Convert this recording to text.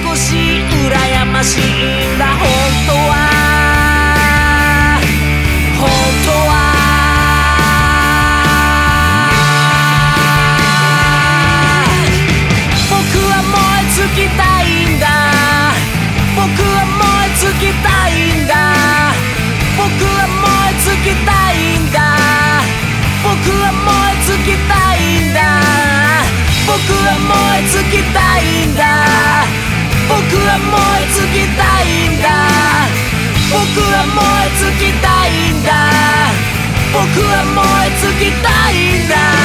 少し羨ましいんだ本当は本当は僕は燃え尽きたいんだ僕は燃え尽きたいんだ僕は燃え尽きたいんだ僕は燃え尽きたいんだ僕は燃え尽きたいんだ僕は燃え尽きたいんだ僕は燃え尽きたいんだ僕は燃え尽きたいんだ